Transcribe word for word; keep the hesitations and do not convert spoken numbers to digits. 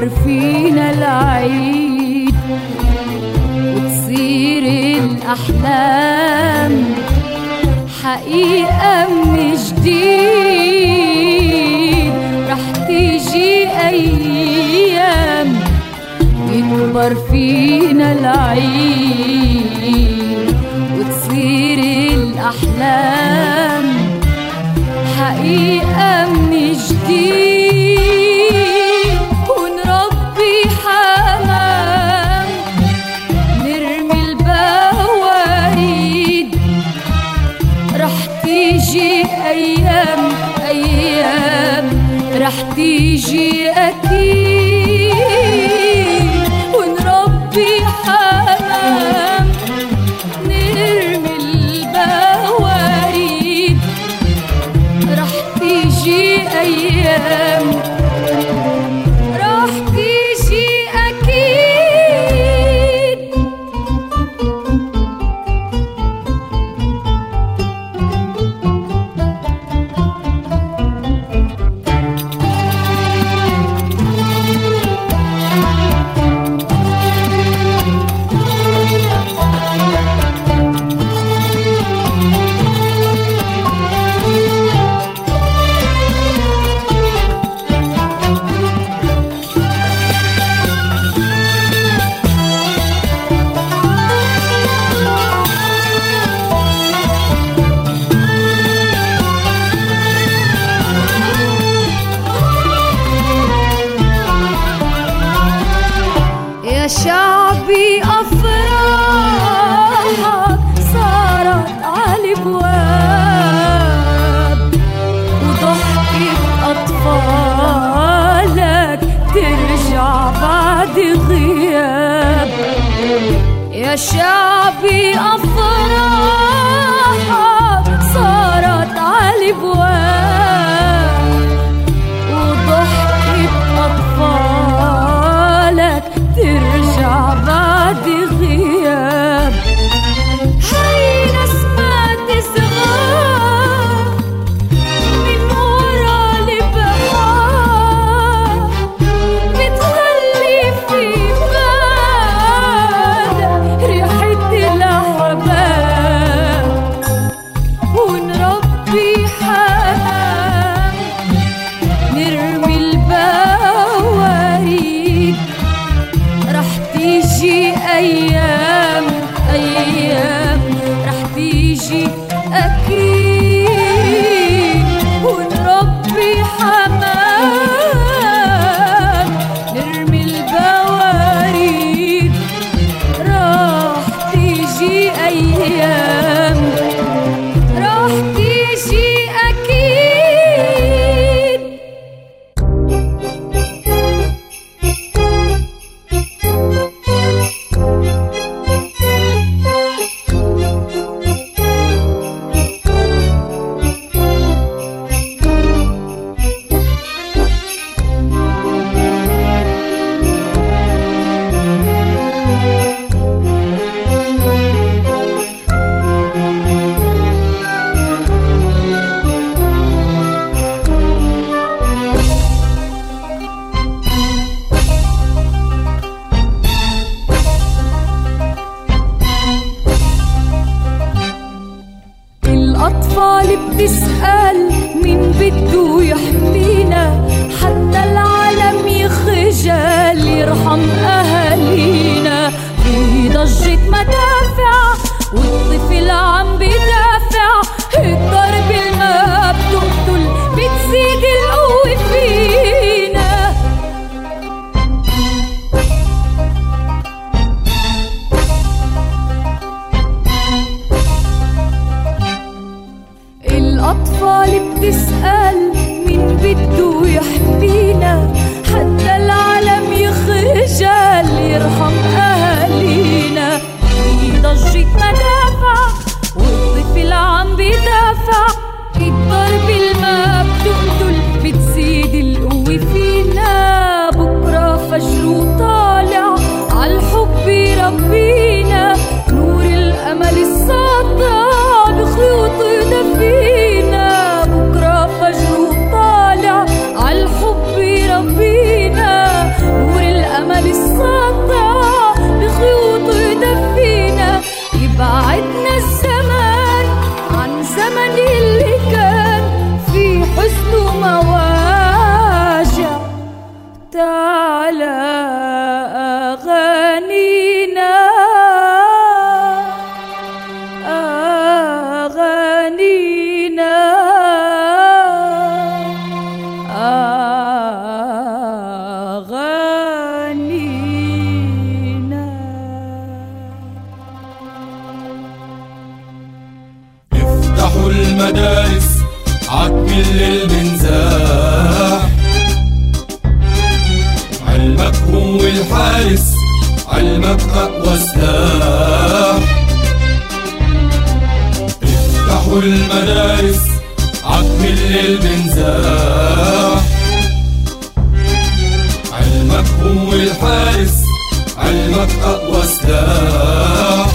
يكبر فينا العيد وتصير الأحلام حقيقة من جديد. رح تيجي أيام يكبر فينا العيد وتصير الأحلام حقيقة من جديد. ونربي حمام نرمي البواريد. رح تيجي أيام أيام رح تيجي أكيد. ونربي حمام نرمي البواريد. رح تيجي أيام رح تيجي أكيد. يا شعبي أفراحك صارت عالبواب وضحكة أطفالك ترجع بعد غياب. يا شعبي أفراحك صارت عالبواب وضحكة أطفالك ترجع بعد غياب. هاي نسمات صغار من ورا البحار بتخلي في بالك ريحة الأحباب. ونربي حمام نرمي البواريد. رح تيجي أيام أيام رح تيجي أكيد. ونربي حمام نرمي البواريد. رح تيجي أيام رح تيجي أكيد. الأطفال بتسأل مين بده يحمينا حتى العالم يخجل يرحم أهالينا. في ضجة مدافع والطفل عم بدافع. الضرب الما بتقتل بتزيد القوة فينا. الأطفال بتسأل مين بده يحمينا حتى العالم يخجل عنينا. افتحوا المدارس عتم الليل بنزاح، علمك هو الحارس، علمك أقوى سلاح. افتحوا المدارس عتم الليل بنزاح، علمك هو الحارس، علمك أقوى سلاح.